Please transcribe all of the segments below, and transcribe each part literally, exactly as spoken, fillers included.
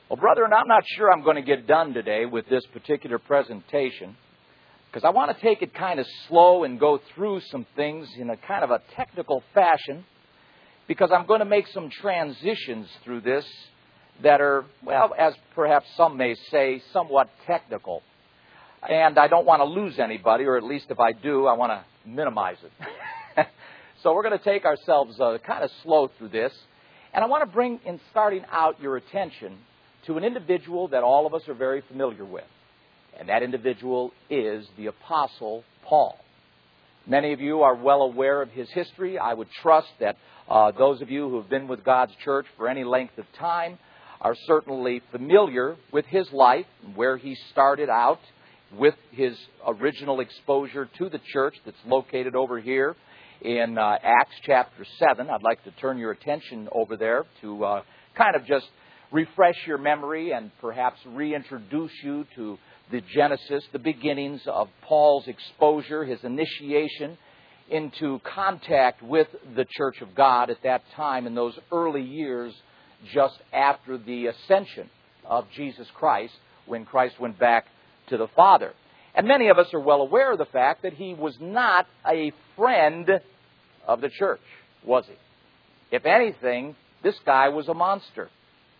Well, brethren, I'm not sure I'm going to get done today with this particular presentation because I want to take it kind of slow and go through some things in a kind of a technical fashion because I'm going to make some transitions through this that are, well, as perhaps some may say, somewhat technical. And I don't want to lose anybody, or at least if I do, I want to minimize it. So we're going to take ourselves uh, kind of slow through this. And I want to bring, in starting out, your attention to an individual that all of us are very familiar with. And that individual is the Apostle Paul. Many of you are well aware of his history. I would trust that uh, those of you who have been with God's church for any length of time are certainly familiar with his life and where he started out with his original exposure to the church that's located over here in uh, Acts chapter seven. I'd like to turn your attention over there to uh, kind of just refresh your memory and perhaps reintroduce you to the genesis, the beginnings of Paul's exposure, his initiation into contact with the Church of God at that time in those early years just after the ascension of Jesus Christ, when Christ went back to the Father. And many of us are well aware of the fact that he was not a friend of the church, was he? If anything, this guy was a monster.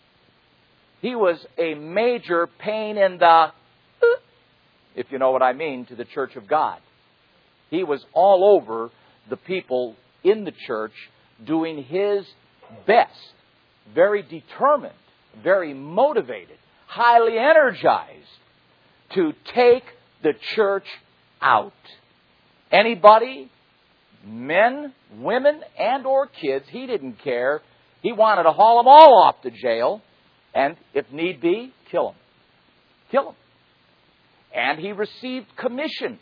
He was a major pain in the, if you know what I mean, to the Church of God. He was all over the people in the church doing his best, very determined, very motivated, highly energized to take the church out. Anybody, men, women, and or kids, he didn't care. He wanted to haul them all off to jail and, if need be, kill them. Kill them. And he received commission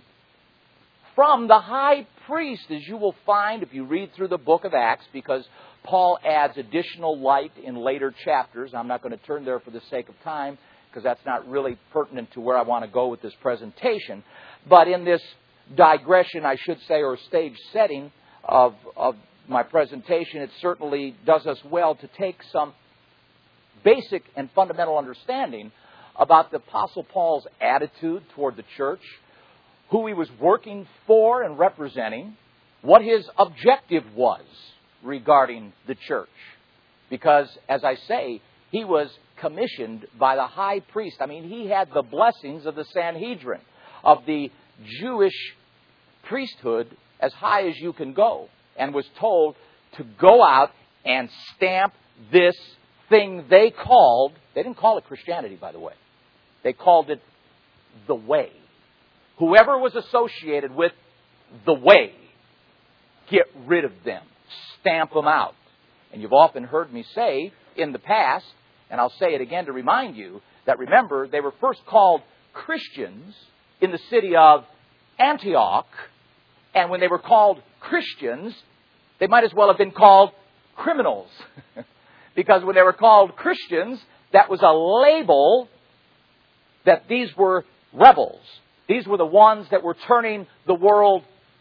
from the high priest, as you will find if you read through the book of Acts, because Paul adds additional light in later chapters. I'm not going to turn there for the sake of time, because that's not really pertinent to where I want to go with this presentation. But in this digression, I should say, or stage setting of, of my presentation, it certainly does us well to take some basic and fundamental understanding about the Apostle Paul's attitude toward the church, who he was working for and representing, what his objective was regarding the church. Because, as I say, he was commissioned by the high priest. I mean, he had the blessings of the Sanhedrin, of the Jewish priesthood as high as you can go, and was told to go out and stamp this thing they called, they didn't call it Christianity, by the way. They called it the way. Whoever was associated with the way, get rid of them. Stamp them out. And you've often heard me say in the past, and I'll say it again to remind you, that remember, they were first called Christians in the city of Antioch. And when they were called Christians, they might as well have been called criminals. Because when they were called Christians, that was a label that these were rebels. These were the ones that were turning the world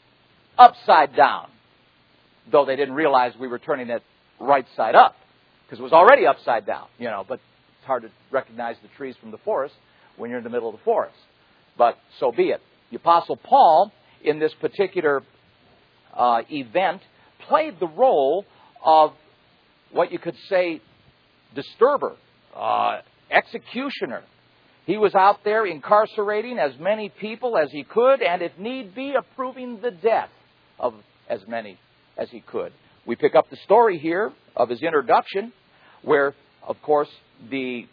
upside down. Though they didn't realize we were turning it right side up. Because it was already upside down, you know. But it's hard to recognize the trees from the forest when you're in the middle of the forest. But so be it. The Apostle Paul, in this particular uh, event, played the role of what you could say disturber, uh, executioner. He was out there incarcerating as many people as he could, and if need be, approving the death of as many as he could. We pick up the story here of his introduction, where, of course, the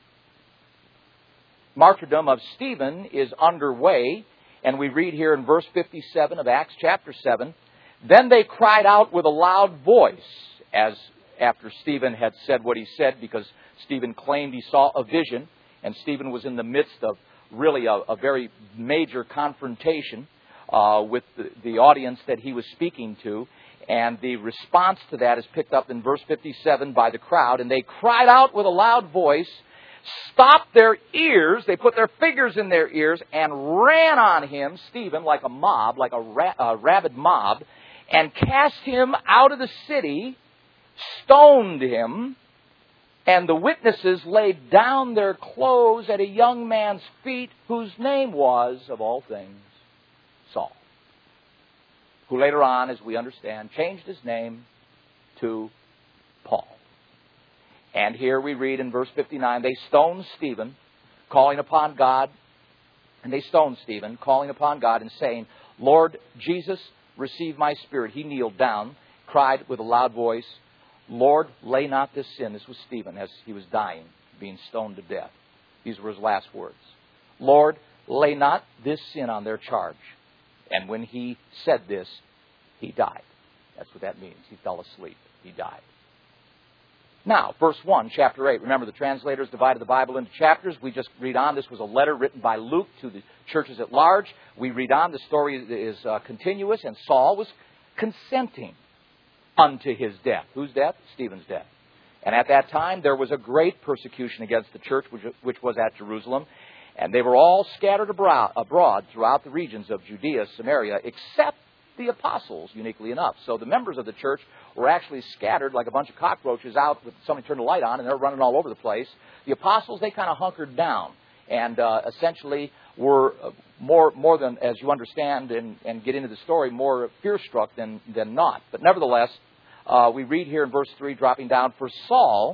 martyrdom of Stephen is underway, and we read here in verse fifty-seven of Acts chapter seven, "Then they cried out with a loud voice," as after Stephen had said what he said, because Stephen claimed he saw a vision, and Stephen was in the midst of really a, a very major confrontation uh, with the, the audience that he was speaking to. And the response to that is picked up in verse fifty-seven by the crowd. "And they cried out with a loud voice, stopped their ears," they put their fingers in their ears, "and ran on him," Stephen, like a mob, like a, ra- a rabid mob, "and cast him out of the city, stoned him, And the witnesses laid down their clothes at a young man's feet, whose name was, of all things, Saul. Who later on, as we understand, changed his name to Paul. And here we read in verse fifty-nine, they stoned Stephen, calling upon God, and they stoned Stephen, calling upon God and saying, Lord Jesus, receive my spirit. He kneeled down, cried with a loud voice, Lord, lay not this sin. This was Stephen as he was dying, being stoned to death. These were his last words. Lord, lay not this sin on their charge. And when he said this, he died. That's what that means. He fell asleep. He died. Now, verse one, chapter eight. Remember, the translators divided the Bible into chapters. We just read on. This was a letter written by Luke to the churches at large. We read on. The story is uh, continuous. And Saul was consenting unto his death. Whose death? Stephen's death. And at that time, there was a great persecution against the church, which, which was at Jerusalem. And they were all scattered abroad, abroad throughout the regions of Judea, Samaria, except the apostles, uniquely enough. So the members of the church were actually scattered like a bunch of cockroaches out with somebody turned the light on, and they're running all over the place. The apostles, they kind of hunkered down and uh, essentially were more more than, as you understand and, and get into the story, more fear-struck than, than not. But nevertheless, uh, we read here in verse three, dropping down, for Saul,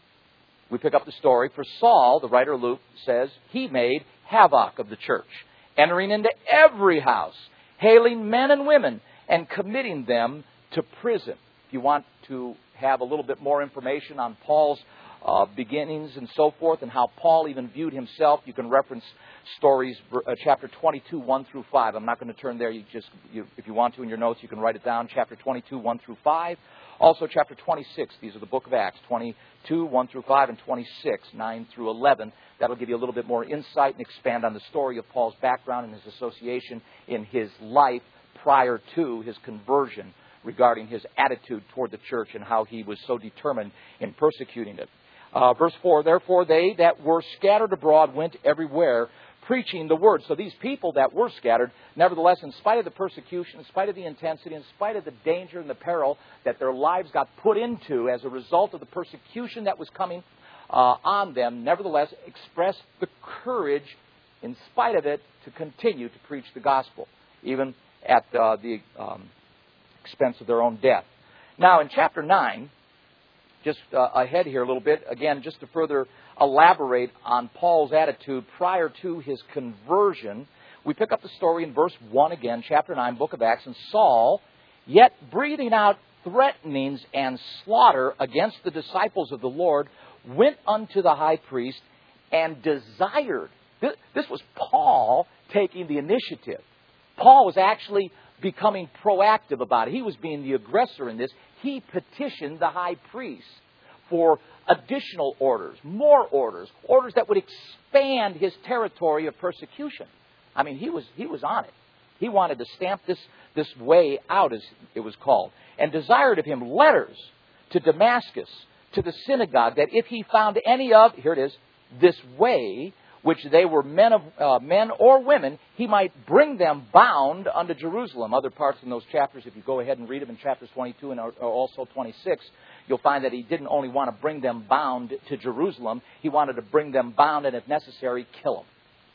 we pick up the story, for Saul, the writer Luke says, he made havoc of the church, entering into every house, hailing men and women, and committing them to prison. If you want to have a little bit more information on Paul's uh, beginnings and so forth, and how Paul even viewed himself, you can reference stories, uh, chapter twenty-two, one through five. I'm not going to turn there. You just, you, if you want to in your notes, you can write it down. Chapter twenty-two, one through five. Also, chapter twenty-six. These are the book of Acts. twenty-two, one through five, and twenty-six, nine through eleven. That'll give you a little bit more insight and expand on the story of Paul's background and his association in his life prior to his conversion, regarding his attitude toward the church and how he was so determined in persecuting it. Uh, verse four, therefore they that were scattered abroad went everywhere, preaching the word. So these people that were scattered, nevertheless, in spite of the persecution, in spite of the intensity, in spite of the danger and the peril that their lives got put into as a result of the persecution that was coming uh, on them, nevertheless expressed the courage, in spite of it, to continue to preach the gospel, even at uh, the um, expense of their own death. Now, in chapter nine, just uh, ahead here a little bit, again, just to further elaborate on Paul's attitude prior to his conversion, we pick up the story in verse one again, chapter nine, book of Acts. And Saul, yet breathing out threatenings and slaughter against the disciples of the Lord, went unto the high priest and desired. This, this was Paul taking the initiative. Paul was actually becoming proactive about it. He was being the aggressor in this. He petitioned the high priest for additional orders, more orders, orders that would expand his territory of persecution. I mean, he was he was on it. He wanted to stamp this, this way out, as it was called, and desired of him letters to Damascus, to the synagogue, that if he found any of, here it is, this way, which they were men of uh, men or women, he might bring them bound unto Jerusalem. Other parts in those chapters, if you go ahead and read them in chapters twenty-two and also twenty-six, you'll find that he didn't only want to bring them bound to Jerusalem, he wanted to bring them bound and, if necessary, kill them.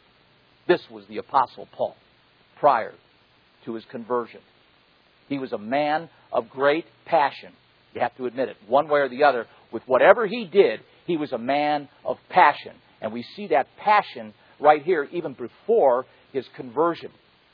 This was the Apostle Paul prior to his conversion. He was a man of great passion. You have to admit it. One way or the other, with whatever he did, he was a man of passion. And we see that passion right here even before his conversion.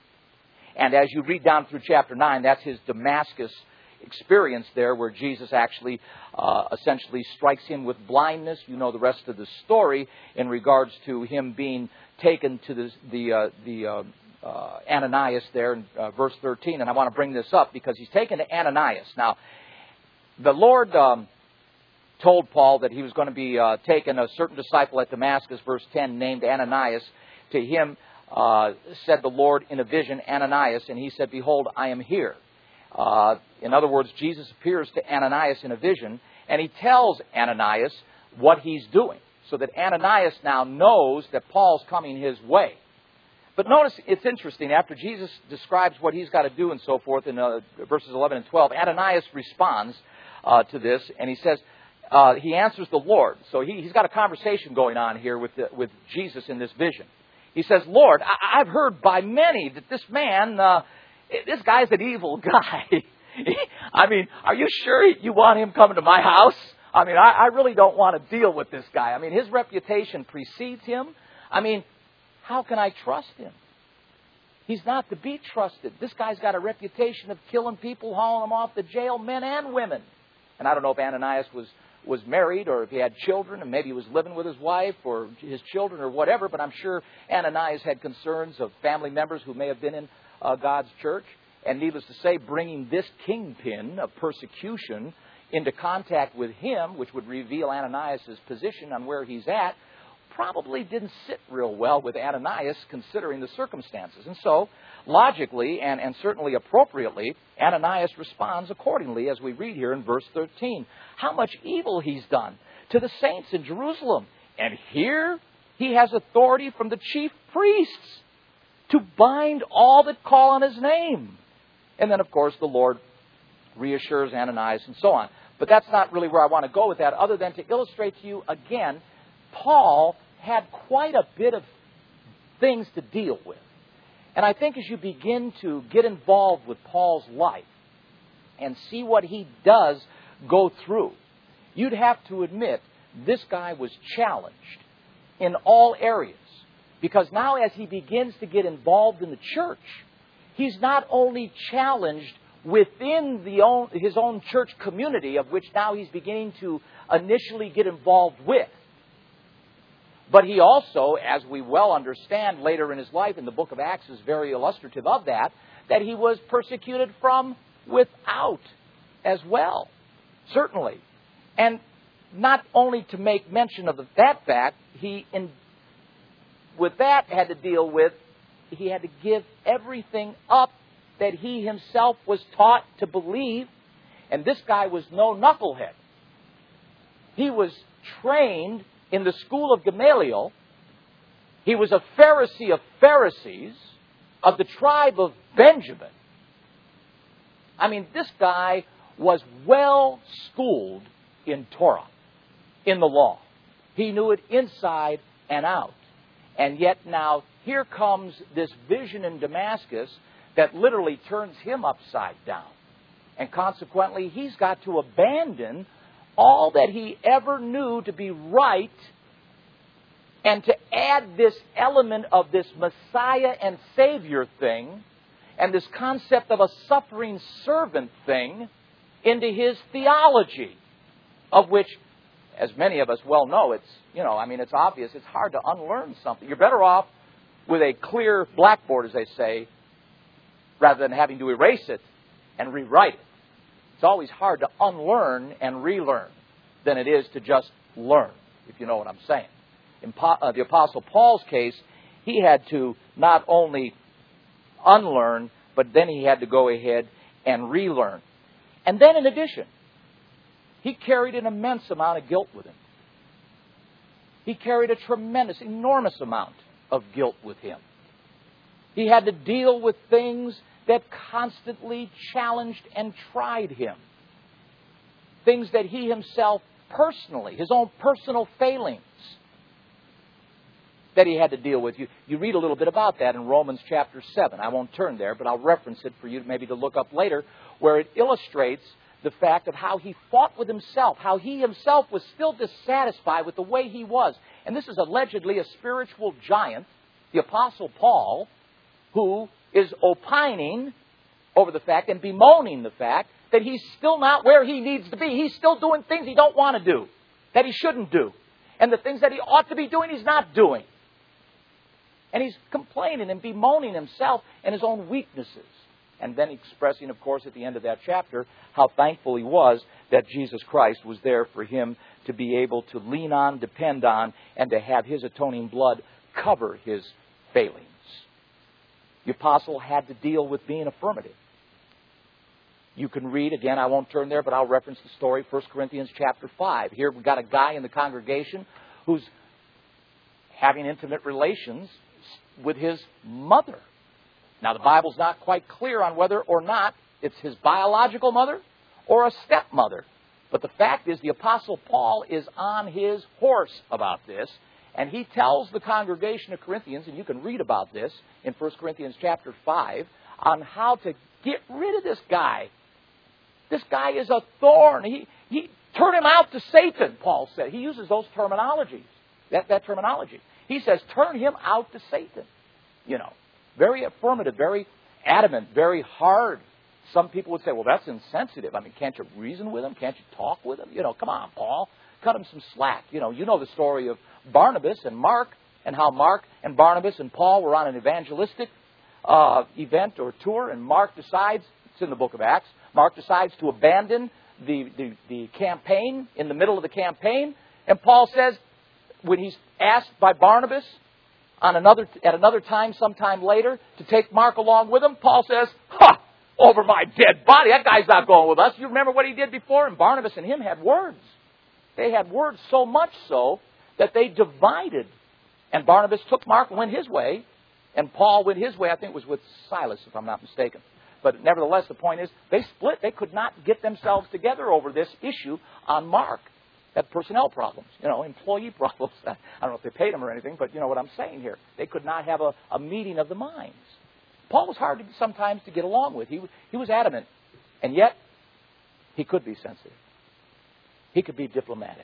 And as you read down through chapter nine, that's his Damascus experience there, where Jesus actually uh, essentially strikes him with blindness. You know the rest of the story in regards to him being taken to the the, uh, the uh, uh, Ananias there in uh, verse thirteen. And I want to bring this up because he's taken to Ananias. Now, the Lord Um, told Paul that he was going to be uh, taking a certain disciple at Damascus, verse ten, named Ananias. To him uh, said the Lord in a vision, Ananias, and he said, behold, I am here. Uh, in other words, Jesus appears to Ananias in a vision, and he tells Ananias what he's doing, so that Ananias now knows that Paul's coming his way. But notice, it's interesting, after Jesus describes what he's got to do and so forth in uh, verses eleven and twelve, Ananias responds uh, to this, and he says, uh, he answers the Lord. So he, he's got a conversation going on here with, the, with Jesus in this vision. He says, Lord, I, I've heard by many that this man, uh, this guy's an evil guy. I mean, are you sure you want him coming to my house? I mean, I, I really don't want to deal with this guy. I mean, his reputation precedes him. I mean, how can I trust him? He's not to be trusted. This guy's got a reputation of killing people, hauling them off to jail, men and women. And I don't know if Ananias was, was married or if he had children and maybe he was living with his wife or his children or whatever, but I'm sure Ananias had concerns of family members who may have been in uh, God's church. And needless to say, bringing this kingpin of persecution into contact with him, which would reveal Ananias' position on where he's at, probably didn't sit real well with Ananias considering the circumstances. And so, logically and, and certainly appropriately, Ananias responds accordingly as we read here in verse thirteen. How much evil he's done to the saints in Jerusalem. And here he has authority from the chief priests to bind all that call on his name. And then, of course, the Lord reassures Ananias and so on. But that's not really where I want to go with that, other than to illustrate to you again, Paul had quite a bit of things to deal with. And I think as you begin to get involved with Paul's life and see what he does go through, you'd have to admit this guy was challenged in all areas. Because now as he begins to get involved in the church, he's not only challenged within the own, his own church community, of which now he's beginning to initially get involved with, but he also, as we well understand later in his life, in the book of Acts is very illustrative of that, that he was persecuted from without as well, certainly. And not only to make mention of that fact, he, in, with that, had to deal with, he had to give everything up that he himself was taught to believe. And this guy was no knucklehead. He was trained in the school of Gamaliel. He was a Pharisee of Pharisees, of the tribe of Benjamin. I mean, this guy was well schooled in Torah, in the law. He knew it inside and out. And yet now, here comes this vision in Damascus that literally turns him upside down. And consequently, he's got to abandon all that he ever knew to be right and to add this element of this Messiah and Savior thing and this concept of a suffering servant thing into his theology, of which, as many of us well know, it's, you know, I mean, it's obvious. It's hard to unlearn something. You're better off with a clear blackboard, as they say, rather than having to erase it and rewrite it. It's always hard to unlearn and relearn than it is to just learn, if you know what I'm saying. In uh, the Apostle Paul's case, he had to not only unlearn, but then he had to go ahead and relearn. And then in addition, he carried an immense amount of guilt with him. He carried a tremendous, enormous amount of guilt with him. He had to deal with things that constantly challenged and tried him. Things that he himself personally, his own personal failings, that he had to deal with. You, you read a little bit about that in Romans chapter seven. I won't turn there, but I'll reference it for you maybe to look up later, where it illustrates the fact of how he fought with himself, how he himself was still dissatisfied with the way he was. And this is allegedly a spiritual giant, the Apostle Paul, who is opining over the fact and bemoaning the fact that he's still not where he needs to be. He's still doing things he don't want to do, that he shouldn't do. And the things that he ought to be doing, he's not doing. And he's complaining and bemoaning himself and his own weaknesses. And then expressing, of course, at the end of that chapter, how thankful he was that Jesus Christ was there for him to be able to lean on, depend on, and to have his atoning blood cover his failings. The apostle had to deal with being affirmative. You can read, again, I won't turn there, but I'll reference the story, First Corinthians chapter five. Here we've got a guy in the congregation who's having intimate relations with his mother. Now, the Bible's not quite clear on whether or not it's his biological mother or a stepmother. But the fact is, the Apostle Paul is on his horse about this, and he tells the congregation of Corinthians, and you can read about this in First Corinthians chapter five, on how to get rid of this guy. This guy is a thorn. He, he turn him out to Satan, Paul said. He uses those terminologies, that, that terminology. He says, turn him out to Satan. You know, very affirmative, very adamant, very hard. Some people would say, well, that's insensitive. I mean, can't you reason with him? Can't you talk with him? You know, come on, Paul. Cut him some slack. You know, you know the story of Barnabas and Mark, and how Mark and Barnabas and Paul were on an evangelistic uh, event or tour, and Mark decides, it's in the book of Acts, Mark decides to abandon the, the, the campaign in the middle of the campaign, and Paul says, when he's asked by Barnabas on another at another time, sometime later, to take Mark along with him, Paul says, ha! Over my dead body. That guy's not going with us. You remember what he did before? And Barnabas and him had words. They had words so much so that they divided. And Barnabas took Mark and went his way. And Paul went his way. I think it was with Silas, if I'm not mistaken. But nevertheless, the point is, they split. They could not get themselves together over this issue on Mark. Had personnel problems, you know, employee problems. I don't know if they paid him or anything, but you know what I'm saying here. They could not have a, a meeting of the minds. Paul was hard to, sometimes to get along with. He, he was adamant. And yet, he could be sensitive. He could be diplomatic.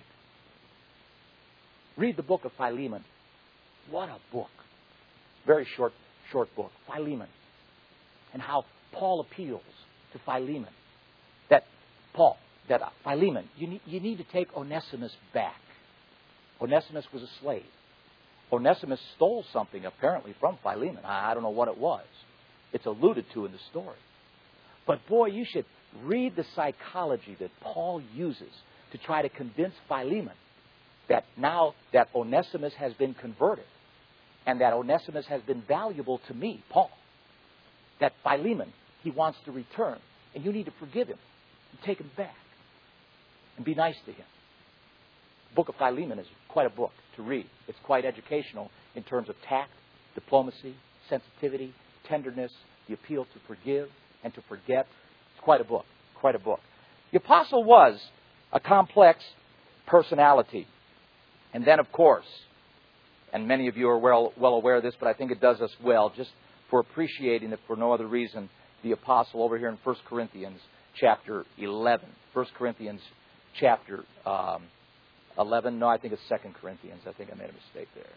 Read the book of Philemon. What a book. Very short, short book. Philemon. And how Paul appeals to Philemon. That Paul, that uh, Philemon, you need, you need to take Onesimus back. Onesimus was a slave. Onesimus stole something apparently from Philemon. I, I don't know what it was. It's alluded to in the story. But boy, you should read the psychology that Paul uses to try to convince Philemon that now that Onesimus has been converted and that Onesimus has been valuable to me, Paul, that Philemon, he wants to return, and you need to forgive him and take him back and be nice to him. The book of Philemon is quite a book to read. It's quite educational in terms of tact, diplomacy, sensitivity, tenderness, the appeal to forgive and to forget. It's quite a book, quite a book. The apostle was a complex personality. And then, of course, and many of you are well, well aware of this, but I think it does us well, just for appreciating it for no other reason, the apostle over here in First Corinthians chapter eleven. First Corinthians chapter um, eleven. No, I think it's Second Corinthians. I think I made a mistake there.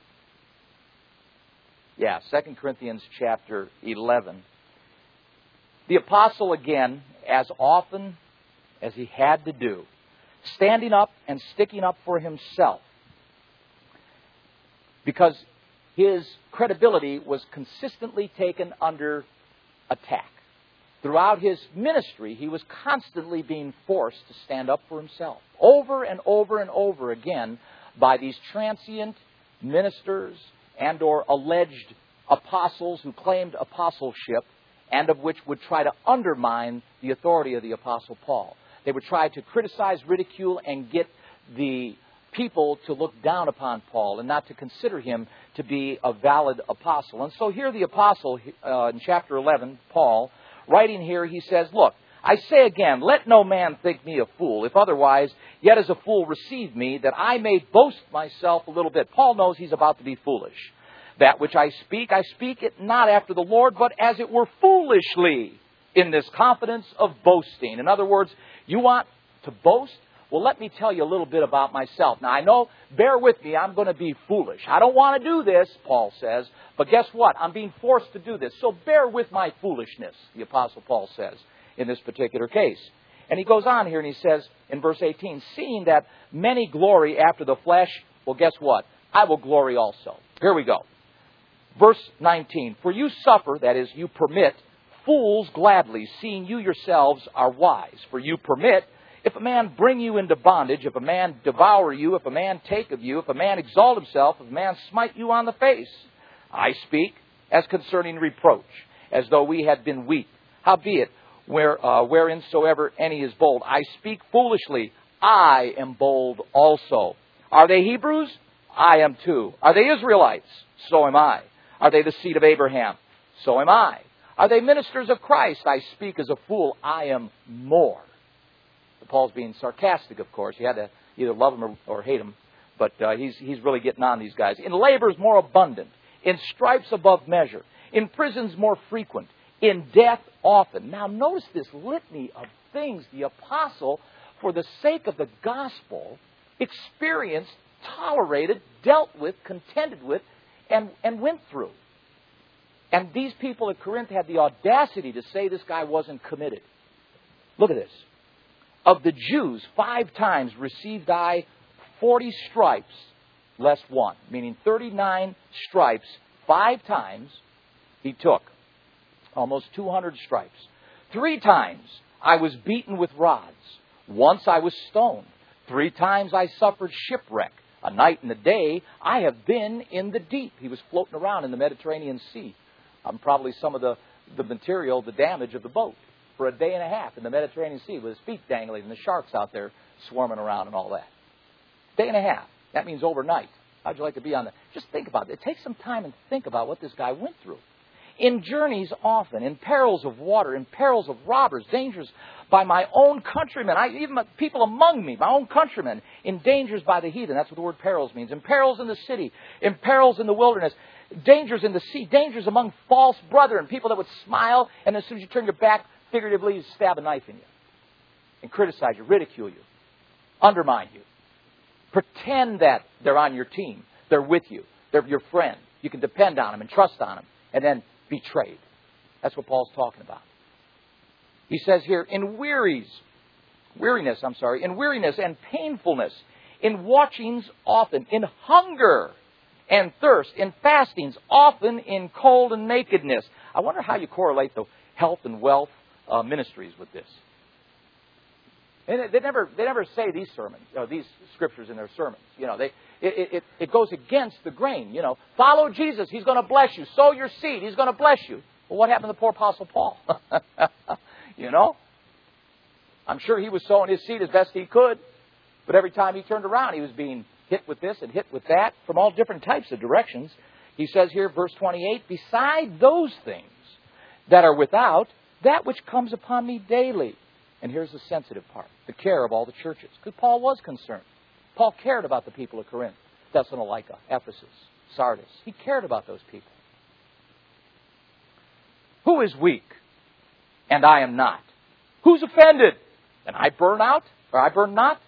Yeah, Second Corinthians chapter eleven. The apostle, again, as often as he had to do, standing up and sticking up for himself, because his credibility was consistently taken under attack. Throughout his ministry, he was constantly being forced to stand up for himself, over and over and over again, by these transient ministers and or alleged apostles who claimed apostleship, and of which would try to undermine the authority of the Apostle Paul. They would try to criticize, ridicule, and get the people to look down upon Paul and not to consider him to be a valid apostle. And so here the apostle, uh, in chapter eleven, Paul, writing here, he says, look, I say again, let no man think me a fool. If otherwise, yet as a fool receive me, that I may boast myself a little bit. Paul knows he's about to be foolish. That which I speak, I speak it not after the Lord, but as it were foolishly, in this confidence of boasting. In other words, you want to boast? Well, let me tell you a little bit about myself. Now, I know, bear with me, I'm going to be foolish. I don't want to do this, Paul says, but guess what? I'm being forced to do this. So bear with my foolishness, the Apostle Paul says in this particular case. And he goes on here and he says in verse eighteen, seeing that many glory after the flesh, well, guess what? I will glory also. Here we go. Verse nineteen, for you suffer, that is, you permit, fools gladly, seeing you yourselves are wise. For you permit, if a man bring you into bondage, if a man devour you, if a man take of you, if a man exalt himself, if a man smite you on the face. I speak as concerning reproach, as though we had been weak. Howbeit, where, uh, whereinsoever any is bold, I speak foolishly, I am bold also. Are they Hebrews? I am too. Are they Israelites? So am I. Are they the seed of Abraham? So am I. Are they ministers of Christ? I speak as a fool. I am more. Paul's being sarcastic, of course. You had to either love him or, or hate him. But uh, he's, he's really getting on these guys. In labors more abundant. In stripes above measure. In prisons more frequent. In death often. Now notice this litany of things the apostle, for the sake of the gospel, experienced, tolerated, dealt with, contended with, and, and went through. And these people at Corinth had the audacity to say this guy wasn't committed. Look at this. Of the Jews, five times received I forty stripes less one. Meaning thirty-nine stripes, five times he took. Almost two hundred stripes. Three times I was beaten with rods. Once I was stoned. Three times I suffered shipwreck. A night and a day I have been in the deep. He was floating around in the Mediterranean Sea. Um, probably some of the, the material, the damage of the boat. For a day and a half in the Mediterranean Sea with his feet dangling and the sharks out there swarming around and all that. Day and a half. That means overnight. How'd you like to be on that? Just think about it. Take some time and think about what this guy went through. In journeys often, in perils of water, in perils of robbers, dangers by my own countrymen, I, even people among me, my own countrymen, in dangers by the heathen. That's what the word perils means. In perils in the city, in perils in the wilderness, dangers in the sea, dangers among false brethren, people that would smile, and as soon as you turn your back, figuratively stab a knife in you and criticize you, ridicule you, undermine you. Pretend that they're on your team. They're with you. They're your friend. You can depend on them and trust on them. And then betrayed. That's what Paul's talking about. He says here, in wearies, weariness, I'm sorry, in weariness and painfulness, in watchings often, in hunger and thirst, in fastings often, in cold and nakedness. I wonder how you correlate the health and wealth uh, ministries with this. And they never, they never say these sermons, you know, these scriptures in their sermons. You know, they, it, it, it goes against the grain. You know, follow Jesus. He's going to bless you. Sow your seed. He's going to bless you. Well, what happened to the poor Apostle Paul? You know, I'm sure he was sowing his seed as best he could, but every time he turned around, he was being hit with this and hit with that from all different types of directions. He says here, verse twenty-eight, beside those things that are without, that which comes upon me daily. And here's the sensitive part, the care of all the churches. Because Paul was concerned. Paul cared about the people of Corinth, Thessalonica, Ephesus, Sardis. He cared about those people. Who is weak? And I am not. Who's offended? And I burn out? Or I burn not?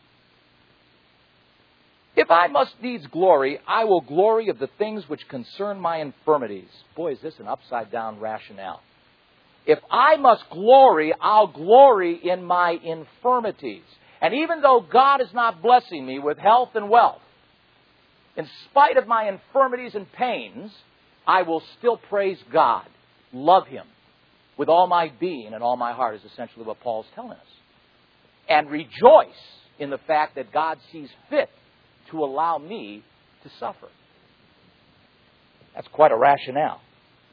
If I must needs glory, I will glory of the things which concern my infirmities. Boy, is this an upside-down rationale. If I must glory, I'll glory in my infirmities. And even though God is not blessing me with health and wealth, in spite of my infirmities and pains, I will still praise God, love Him with all my being and all my heart, is essentially what Paul's telling us. And rejoice in the fact that God sees fit to allow me to suffer. That's quite a rationale.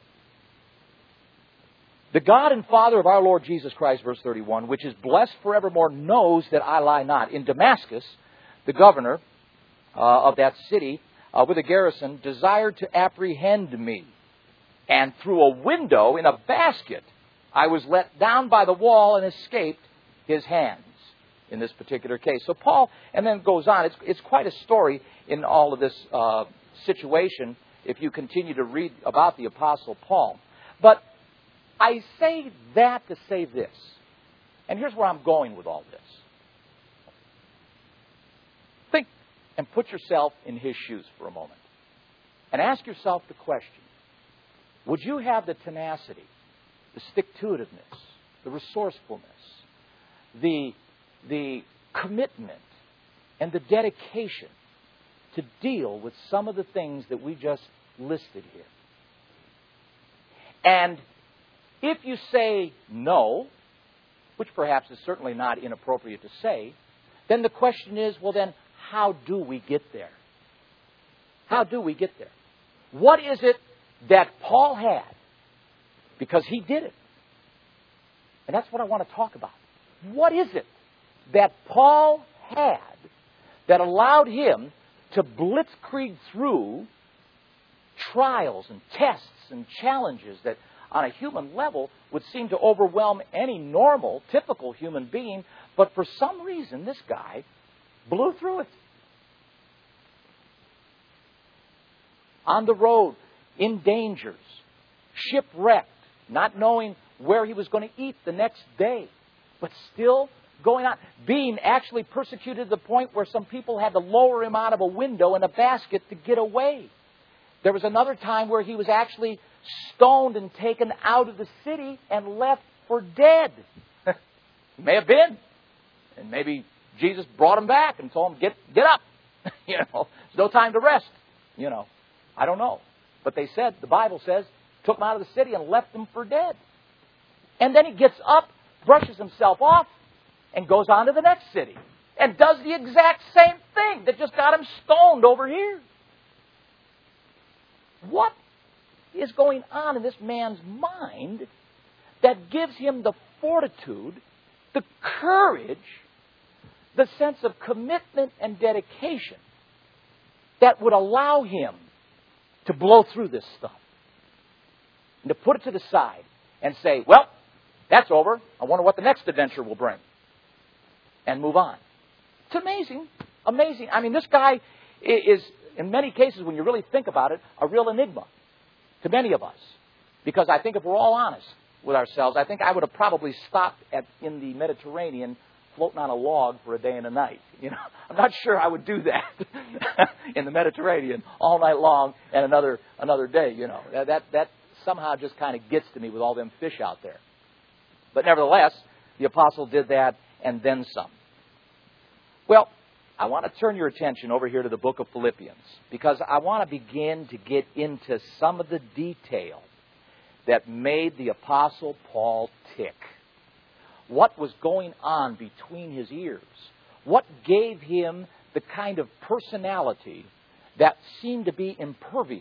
The God and Father of our Lord Jesus Christ, verse thirty-one, which is blessed forevermore, knows that I lie not. In Damascus, the governor uh, of that city uh, with a garrison desired to apprehend me. And through a window in a basket, I was let down by the wall and escaped his hands in this particular case. So Paul, and then goes on. It's, it's quite a story in all of this uh, situation if you continue to read about the Apostle Paul. But I say that to say this. And here's where I'm going with all this. Think and put yourself in his shoes for a moment. And ask yourself the question. Would you have the tenacity, the stick-to-itiveness, the resourcefulness, the, the commitment, and the dedication to deal with some of the things that we just listed here? And if you say no, which perhaps is certainly not inappropriate to say, then the question is, well then, how do we get there? How do we get there? What is it that Paul had? Because he did it. And that's what I want to talk about. What is it that Paul had that allowed him to blitzkrieg through trials and tests and challenges that on a human level would seem to overwhelm any normal, typical human being, But for some reason, this guy blew through it. On the road, in dangers, shipwrecked, not knowing where he was going to eat the next day, but still going on, being actually persecuted to the point where some people had to lower him out of a window in a basket to get away. There was another time where he was actually stoned and taken out of the city and left for dead. May have been. And maybe Jesus brought him back and told him, get, get up. You know, there's no time to rest. You know, I don't know. But they said, the Bible says, took him out of the city and left him for dead. And then he gets up, brushes himself off, and goes on to the next city. And does the exact same thing that just got him stoned over here. What is going on in this man's mind that gives him the fortitude, the courage, the sense of commitment and dedication that would allow him to blow through this stuff and to put it to the side and say, well, that's over. I wonder what the next adventure will bring. And move on. It's amazing. Amazing. I mean, this guy is, in many cases, when you really think about it, a real enigma to many of us. Because I think if we're all honest with ourselves, I think I would have probably stopped at in the Mediterranean floating on a log for a day and a night. You know, I'm not sure I would do that in the Mediterranean all night long and another another day. You know, that that, that somehow just kind of gets to me with all them fish out there. But nevertheless, the apostle did that and then some. Well, I want to turn your attention over here to the book of Philippians because I want to begin to get into some of the detail that made the apostle Paul tick. What was going on between his ears? What gave him the kind of personality that seemed to be impervious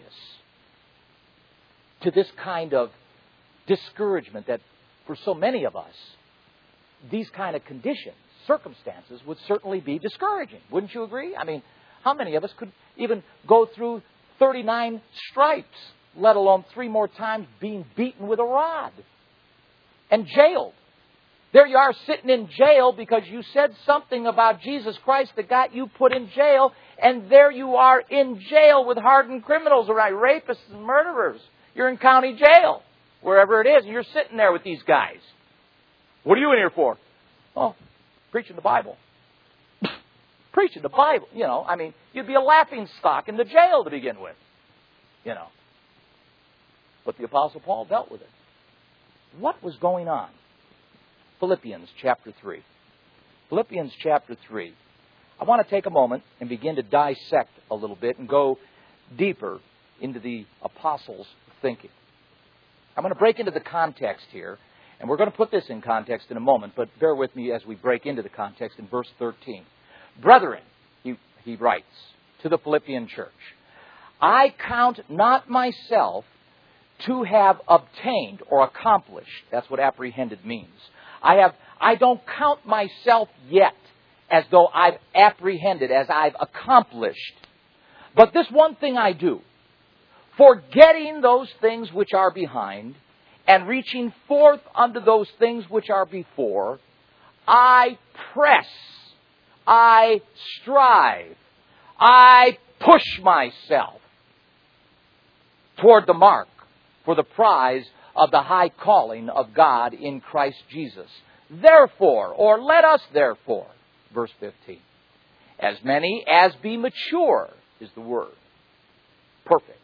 to this kind of discouragement that for so many of us, these kind of conditions, circumstances would certainly be discouraging. Wouldn't you agree? I mean, how many of us could even go through thirty-nine stripes, let alone three more times being beaten with a rod and jailed? There you are sitting in jail because you said something about Jesus Christ that got you put in jail, and there you are in jail with hardened criminals, right? Rapists and murderers. You're in county jail, wherever it is, and you're sitting there with these guys. What are you in here for? Oh, preaching the Bible. Preaching the Bible. You know, I mean, you'd be a laughing stock in the jail to begin with. You know. But the Apostle Paul dealt with it. What was going on? Philippians chapter three. Philippians chapter three. I want to take a moment and begin to dissect a little bit and go deeper into the apostles' thinking. I'm going to break into the context here, and we're going to put this in context in a moment, but bear with me as we break into the context in verse thirteen. Brethren, he, he writes to the Philippian church, I count not myself to have obtained or accomplished. That's what apprehended means. I have, I don't count myself yet as though I've apprehended, as I've accomplished. But this one thing I do, forgetting those things which are behind, and reaching forth unto those things which are before, I press, I strive, I push myself toward the mark for the prize of the high calling of God in Christ Jesus. Therefore, or let us therefore, verse fifteen, as many as be mature is the word, perfect.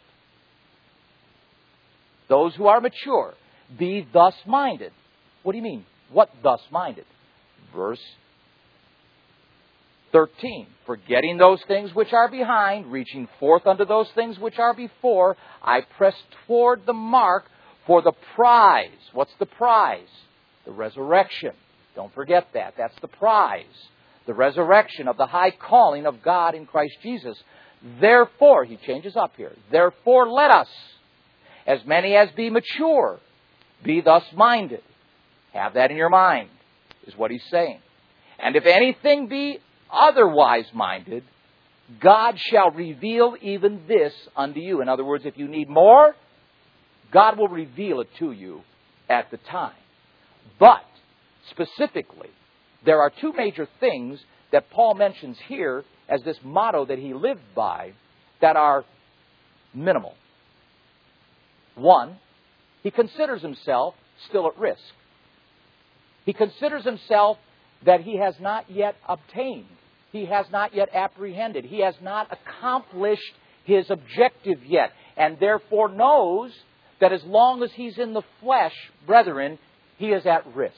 Those who are mature, be thus minded. What do you mean? What thus minded? Verse thirteen. Forgetting those things which are behind, reaching forth unto those things which are before, I press toward the mark for the prize. What's the prize? The resurrection. Don't forget that. That's the prize. The resurrection of the high calling of God in Christ Jesus. Therefore, he changes up here. Therefore, let us, as many as be mature, be thus minded. Have that in your mind, is what he's saying. And if anything be otherwise minded, God shall reveal even this unto you. In other words, if you need more, God will reveal it to you at the time. But, specifically, there are two major things that Paul mentions here as this motto that he lived by that are minimal. One, he considers himself still at risk. He considers himself that he has not yet obtained. He has not yet apprehended. He has not accomplished his objective yet, and therefore knows that as long as he's in the flesh, brethren, he is at risk.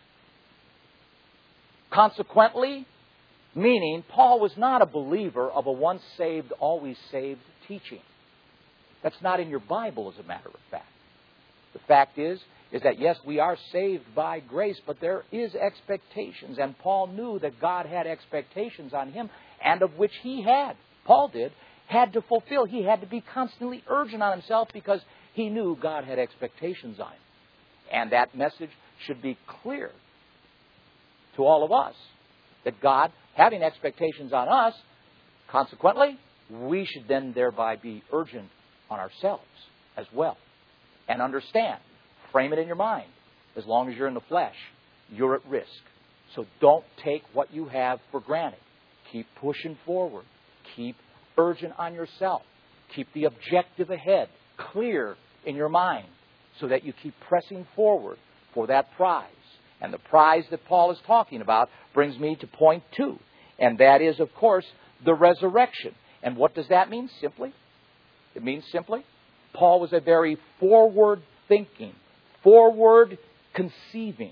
Consequently, meaning Paul was not a believer of a once saved, always saved teaching. That's not in your Bible, as a matter of fact. The fact is, is that yes, we are saved by grace, but there is expectations. And Paul knew that God had expectations on him, and of which he had, Paul did, had to fulfill. He had to be constantly urgent on himself because he knew God had expectations on him. And that message should be clear to all of us, that God, having expectations on us, consequently, we should then thereby be urgent on ourselves as well. And understand, frame it in your mind, as long as you're in the flesh, you're at risk. So don't take what you have for granted. Keep pushing forward. Keep urgent on yourself. Keep the objective ahead clear in your mind so that you keep pressing forward for that prize. And the prize that Paul is talking about brings me to point two. And that is, of course, the resurrection. And what does that mean? Simply, it means simply, Paul was a very forward-thinking, forward-conceiving,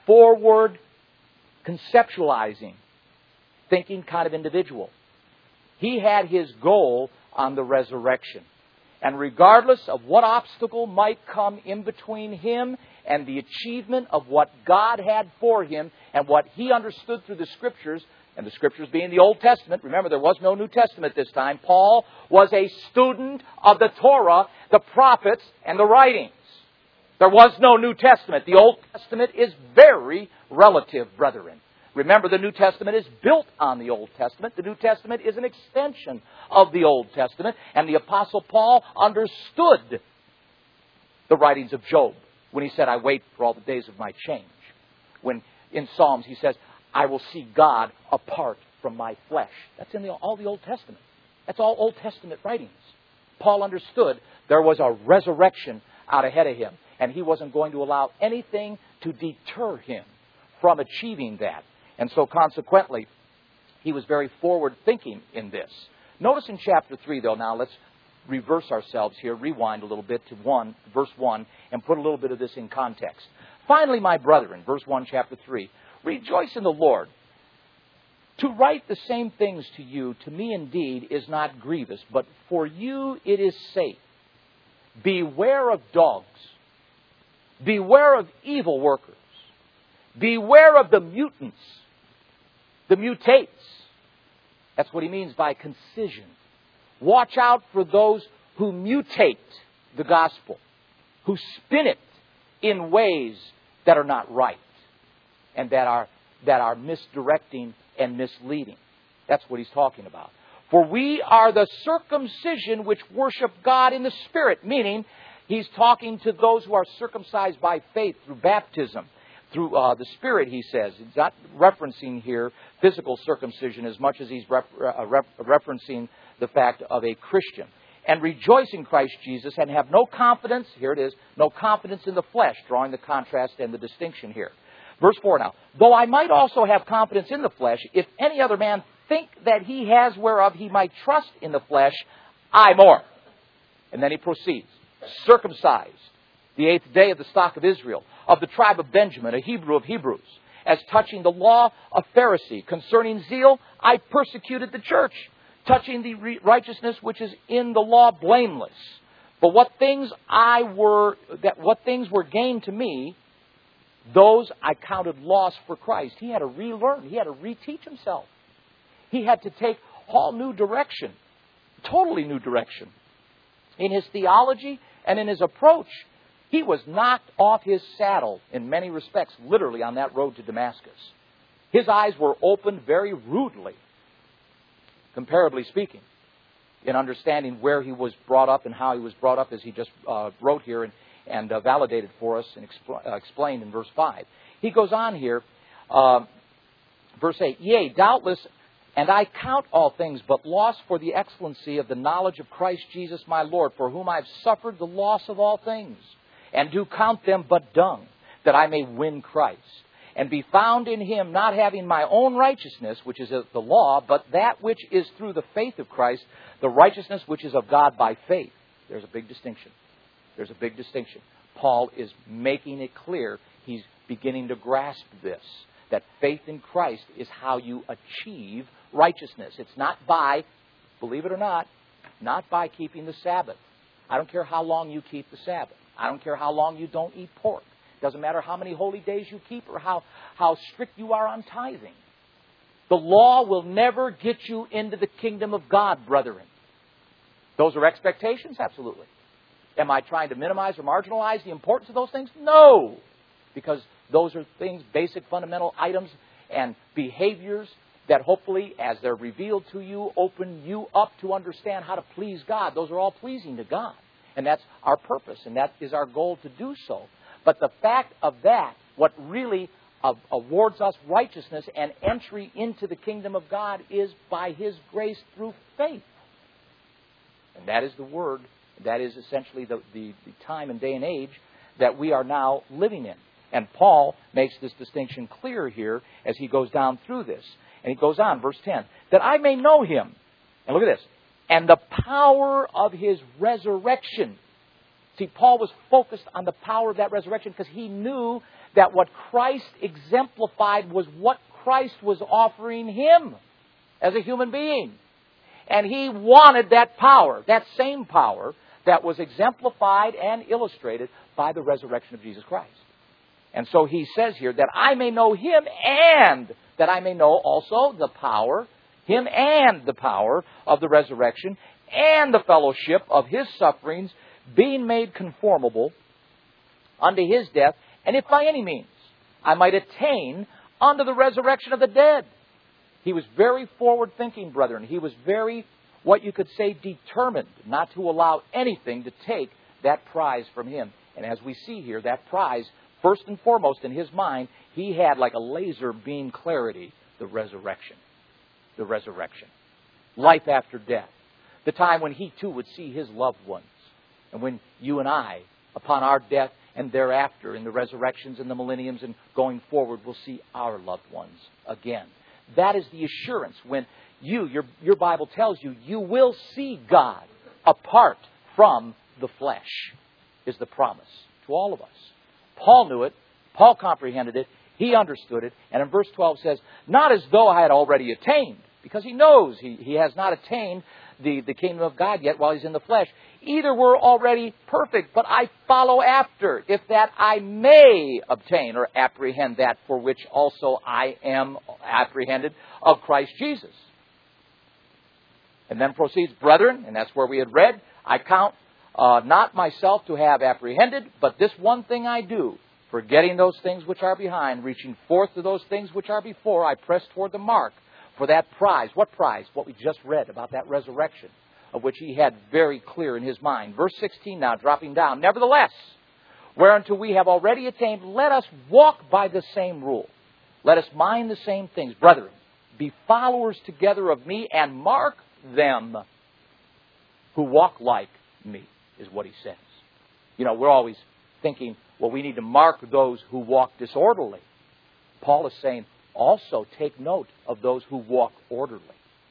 forward-conceptualizing, thinking kind of individual. He had his goal on the resurrection. And regardless of what obstacle might come in between him and the achievement of what God had for him and what he understood through the Scriptures, and the Scriptures being the Old Testament, remember there was no New Testament this time, Paul was a student of the Torah, the prophets, and the writings. There was no New Testament. The Old Testament is very relative, brethren. Remember, the New Testament is built on the Old Testament. The New Testament is an extension of the Old Testament. And the Apostle Paul understood the writings of Job when he said, I wait for all the days of my change. When in Psalms he says, I will see God apart from my flesh. That's in the, all the Old Testament. That's all Old Testament writings. Paul understood there was a resurrection out ahead of him. And he wasn't going to allow anything to deter him from achieving that. And so consequently, he was very forward-thinking in this. Notice in chapter three, though, now let's reverse ourselves here, rewind a little bit to one, verse one, and put a little bit of this in context. Finally, my brethren, verse one, chapter three, rejoice in the Lord. To write the same things to you, to me indeed, is not grievous, but for you it is safe. Beware of dogs. Beware of evil workers. Beware of the mutants. The mutates. That's what he means by concision. Watch out for those who mutate the gospel, who spin it in ways that are not right and that are, that are misdirecting and misleading. That's what he's talking about. For we are the circumcision which worship God in the Spirit, meaning he's talking to those who are circumcised by faith through baptism. Through uh, the Spirit, he says. He's not referencing here physical circumcision as much as he's ref- uh, ref- referencing the fact of a Christian. And rejoice in Christ Jesus and have no confidence, here it is, no confidence in the flesh, drawing the contrast and the distinction here. Verse four now. Though I might also have confidence in the flesh, if any other man think that he has whereof he might trust in the flesh, I more. And then he proceeds. Circumcised, the eighth day of the stock of Israel, of the tribe of Benjamin, a Hebrew of Hebrews. As touching the law, a Pharisee. Concerning zeal, I persecuted the church. Touching the righteousness which is in the law, blameless. But what things I were, that what things were gained to me, those I counted loss for Christ. He had to relearn. He had to reteach himself. He had to take all new direction, totally new direction, in his theology and in his approach. He was knocked off his saddle in many respects, literally on that road to Damascus. His eyes were opened very rudely, comparably speaking, in understanding where he was brought up and how he was brought up, as he just uh, wrote here and, and uh, validated for us and expl- uh, explained in verse five. He goes on here, uh, Verse eight, yea, doubtless, and I count all things but loss for the excellency of the knowledge of Christ Jesus my Lord, for whom I have suffered the loss of all things, and do count them but dung, that I may win Christ, and be found in Him, not having my own righteousness, which is of the law, but that which is through the faith of Christ, the righteousness which is of God by faith. There's a big distinction. There's a big distinction. Paul is making it clear. He's beginning to grasp this, that faith in Christ is how you achieve righteousness. It's not by, believe it or not, not by keeping the Sabbath. I don't care how long you keep the Sabbath. I don't care how long you don't eat pork. It doesn't matter how many holy days you keep or how, how strict you are on tithing. The law will never get you into the kingdom of God, brethren. Those are expectations? Absolutely. Am I trying to minimize or marginalize the importance of those things? No. Because those are things, basic fundamental items and behaviors that hopefully, as they're revealed to you, open you up to understand how to please God. Those are all pleasing to God. And that's our purpose, and that is our goal to do so. But the fact of that, what really awards us righteousness and entry into the kingdom of God, is by His grace through faith. And that is the word, that is essentially the, the, the time and day and age that we are now living in. And Paul makes this distinction clear here as he goes down through this. And he goes on, verse ten, that I may know Him. And look at this. And the power of His resurrection. See, Paul was focused on the power of that resurrection because he knew that what Christ exemplified was what Christ was offering him as a human being. And he wanted that power, that same power that was exemplified and illustrated by the resurrection of Jesus Christ. And so he says here that I may know Him and that I may know also the power, Him and the power of the resurrection and the fellowship of His sufferings, being made conformable unto His death, and if by any means I might attain unto the resurrection of the dead. He was very forward-thinking, brethren. He was very, what you could say, determined not to allow anything to take that prize from him. And as we see here, that prize, first and foremost in his mind, he had like a laser beam clarity, the resurrection. The resurrection. Life after death. The time when he too would see his loved ones. And when you and I, upon our death and thereafter, in the resurrections and the millenniums and going forward, will see our loved ones again. That is the assurance when you, your, your Bible tells you, you will see God apart from the flesh, is the promise to all of us. Paul knew it. Paul comprehended it. He understood it. And in verse twelve says, not as though I had already attained, because he knows he, he has not attained the, the kingdom of God yet while he's in the flesh. Either we're already perfect, but I follow after, if that I may obtain or apprehend that for which also I am apprehended of Christ Jesus. And then proceeds, brethren, and that's where we had read, I count uh, not myself to have apprehended, but this one thing I do, forgetting those things which are behind, reaching forth to those things which are before, I press toward the mark for that prize. What prize? What we just read about that resurrection, of which he had very clear in his mind. Verse sixteen now, dropping down. Nevertheless, whereunto we have already attained, let us walk by the same rule. Let us mind the same things. Brethren, be followers together of me, and mark them who walk like me, is what he says. You know, we're always thinking, well, we need to mark those who walk disorderly. Paul is saying, also take note of those who walk orderly.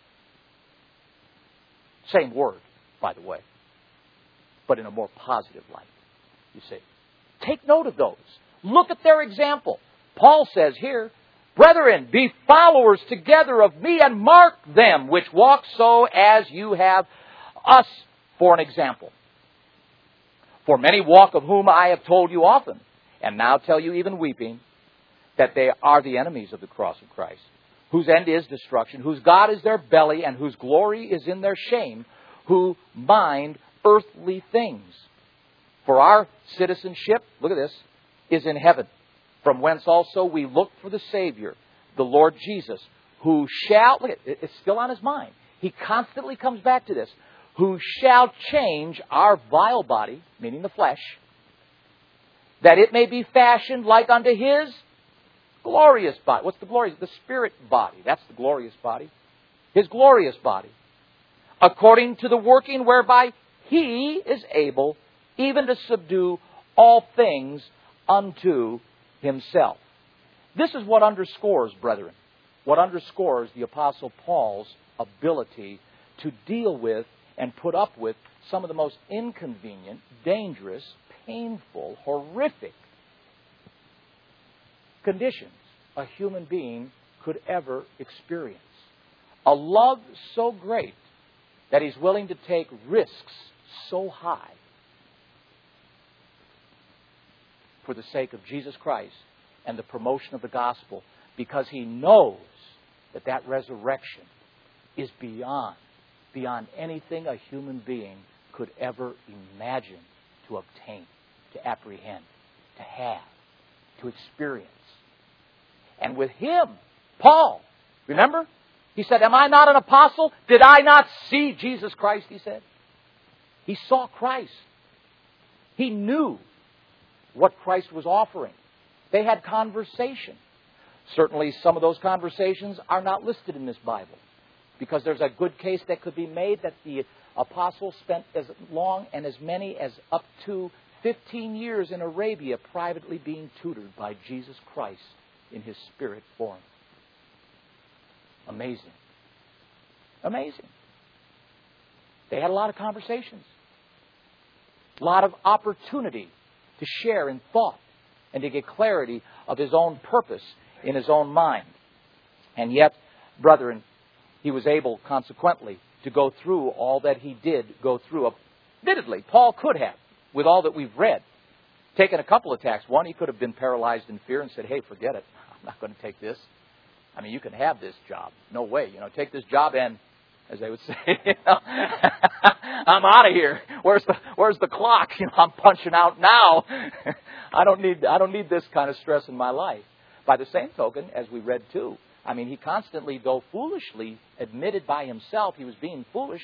Same word, by the way, but in a more positive light, you see. Take note of those. Look at their example. Paul says here, brethren, be followers together of me, and mark them which walk so as you have us for an example. For many walk, of whom I have told you often, and now tell you even weeping, that they are the enemies of the cross of Christ, whose end is destruction, whose God is their belly, and whose glory is in their shame, who mind earthly things. For our citizenship, look at this, is in heaven, from whence also we look for the Savior, the Lord Jesus, who shall, look at it, it's still on his mind. He constantly comes back to this, who shall change our vile body, meaning the flesh, that it may be fashioned like unto his glorious body. What's the glorious? The spirit body. That's the glorious body. His glorious body. According to the working whereby He is able even to subdue all things unto Himself. This is what underscores, brethren, what underscores the Apostle Paul's ability to deal with and put up with some of the most inconvenient, dangerous, painful, horrific conditions a human being could ever experience. A love so great that he's willing to take risks so high for the sake of Jesus Christ and the promotion of the gospel, because he knows that that resurrection is beyond, beyond anything a human being could ever imagine to obtain, to apprehend, to have, to experience. And with him, Paul, remember? He said, am I not an apostle? Did I not see Jesus Christ, he said. He saw Christ. He knew what Christ was offering. They had conversation. Certainly some of those conversations are not listed in this Bible, because there's a good case that could be made that the apostle spent as long and as many as up to fifteen years in Arabia privately being tutored by Jesus Christ in His spirit form. Amazing. Amazing. They had a lot of conversations. A lot of opportunity to share in thought and to get clarity of his own purpose in his own mind. And yet, brethren, he was able, consequently, to go through all that he did go through. Admittedly, Paul could have, with all that we've read, taken a couple of attacks. One, he could have been paralyzed in fear and said, hey, forget it. I'm not going to take this. I mean, you can have this job. No way. You know, take this job and, as they would say, you know, I'm out of here. Where's the Where's the clock? You know, I'm punching out now. I don't need I don't need this kind of stress in my life. By the same token, as we read too, I mean, he constantly, though foolishly, admitted by himself he was being foolish.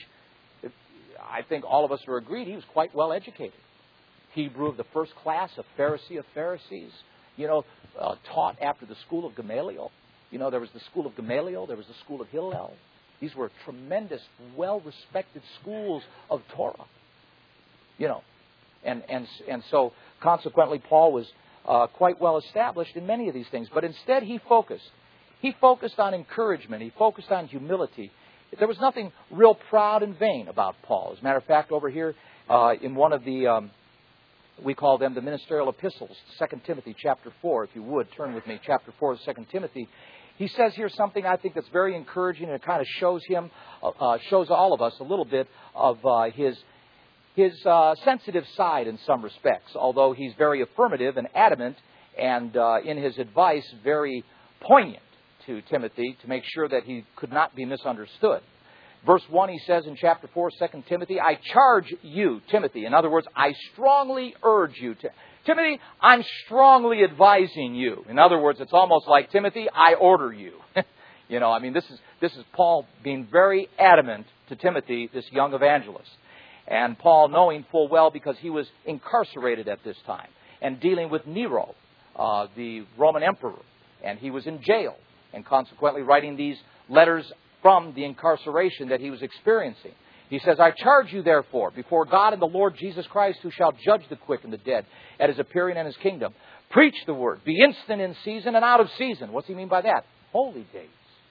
I think all of us are agreed he was quite well educated. Hebrew of the first class, a Pharisee of Pharisees. You know, uh, taught after the school of Gamaliel. You know, there was the school of Gamaliel, there was the school of Hillel. These were tremendous, well-respected schools of Torah. You know, and and and so consequently, Paul was uh, quite well established in many of these things. But instead, he focused. He focused on encouragement. He focused on humility. There was nothing real proud and vain about Paul. As a matter of fact, over here uh, in one of the um, we call them the ministerial epistles, Second Timothy chapter four, if you would, turn with me, chapter four of Second Timothy. He says here something I think that's very encouraging, and it kind of shows him, uh, shows all of us a little bit of uh, his his uh, sensitive side in some respects, although he's very affirmative and adamant, and uh, in his advice very poignant to Timothy to make sure that he could not be misunderstood. Verse one, he says in chapter four, Second Timothy, I charge you, Timothy. In other words, I strongly urge you to... Timothy, I'm strongly advising you. In other words, it's almost like, Timothy, I order you. You know, I mean, this is this is Paul being very adamant to Timothy, this young evangelist. And Paul knowing full well, because he was incarcerated at this time and dealing with Nero, uh, the Roman emperor. And he was in jail and consequently writing these letters from the incarceration that he was experiencing. He says, I charge you therefore before God and the Lord Jesus Christ, who shall judge the quick and the dead at His appearing in His kingdom. Preach the word. Be instant in season and out of season. What's he mean by that? Holy days.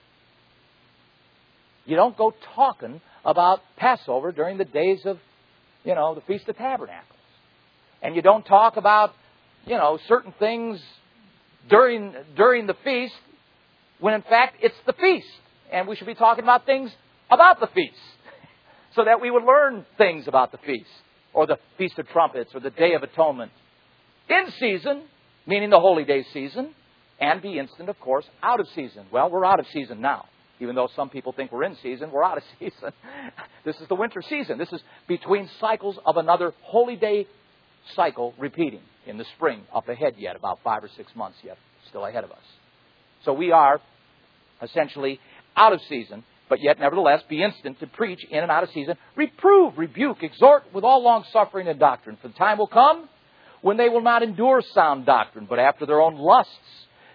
You don't go talking about Passover during the days of, you know, the Feast of Tabernacles. And you don't talk about, you know, certain things during during the feast when in fact it's the feast. And we should be talking about things about the feast, so that we would learn things about the feast, or the Feast of Trumpets, or the Day of Atonement. In season, meaning the Holy Day season, and be instant, of course, out of season. Well, we're out of season now. Even though some people think we're in season, we're out of season. This is the winter season. This is between cycles of another Holy Day cycle repeating in the spring, up ahead yet, about five or six months yet, still ahead of us. So we are essentially out of season, but yet nevertheless be instant to preach in and out of season, reprove, rebuke, exhort with all long suffering and doctrine. For the time will come when they will not endure sound doctrine, but after their own lusts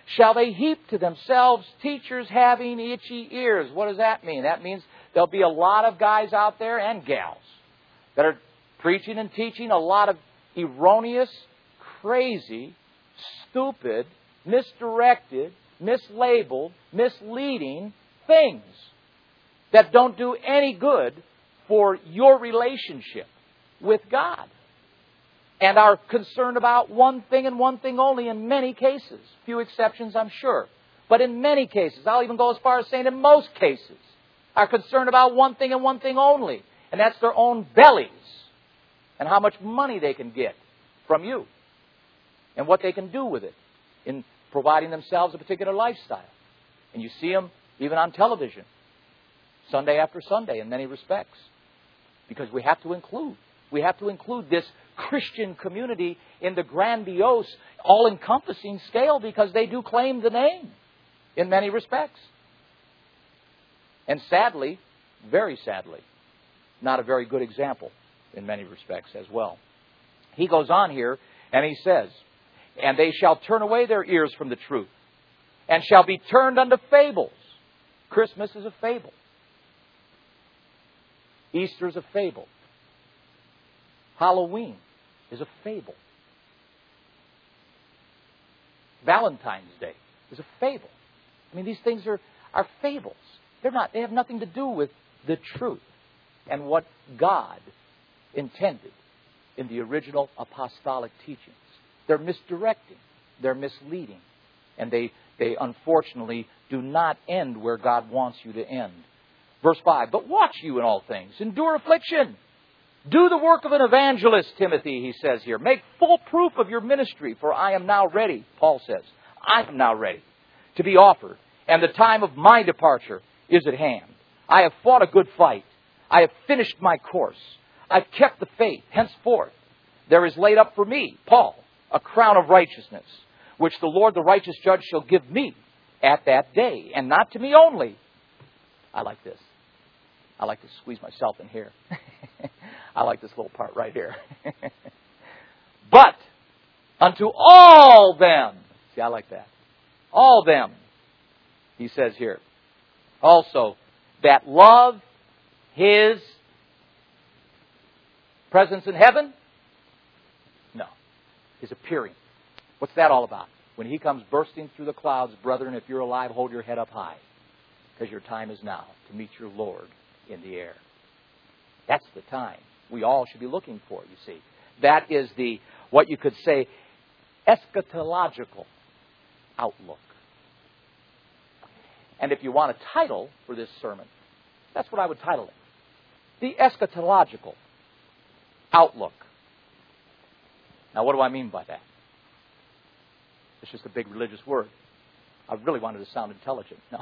shall they heap to themselves teachers having itchy ears. What does that mean? That means there'll be a lot of guys out there and gals that are preaching and teaching a lot of erroneous, crazy, stupid, misdirected, mislabeled, misleading things that don't do any good for your relationship with God. And are concerned about one thing and one thing only in many cases. Few exceptions, I'm sure. But in many cases, I'll even go as far as saying in most cases, are concerned about one thing and one thing only. And that's their own bellies. And how much money they can get from you. And what they can do with it in providing themselves a particular lifestyle. And you see them even on television, Sunday after Sunday in many respects. Because we have to include. We have to include this Christian community in the grandiose, all-encompassing scale because they do claim the name in many respects. And sadly, very sadly, not a very good example in many respects as well. He goes on here and he says, and they shall turn away their ears from the truth and shall be turned unto fables. Christmas is a fable. Easter is a fable. Halloween is a fable. Valentine's Day is a fable. I mean, these things are, are fables. They're not, they have nothing to do with the truth and what God intended in the original apostolic teachings. They're misdirecting. They're misleading. And they, they unfortunately do not end where God wants you to end. Verse five, but watch you in all things. Endure affliction. Do the work of an evangelist, Timothy, he says here. Make full proof of your ministry, for I am now ready, Paul says. I am now ready to be offered, and the time of my departure is at hand. I have fought a good fight. I have finished my course. I've kept the faith. Henceforth, there is laid up for me, Paul, a crown of righteousness, which the Lord, the righteous judge, shall give me at that day, and not to me only. I like this. I like to squeeze myself in here. I like this little part right here. But unto all them. See, I like that. All them, he says here. Also, that love His presence in heaven? No. His appearing. What's that all about? When He comes bursting through the clouds, brethren, if you're alive, hold your head up high. Because your time is now to meet your Lord in the air. That's the time we all should be looking for, you see. That is the, what you could say, eschatological outlook. And if you want a title for this sermon, that's what I would title it. The eschatological outlook. Now, what do I mean by that? It's just a big religious word. I really wanted to sound intelligent. No.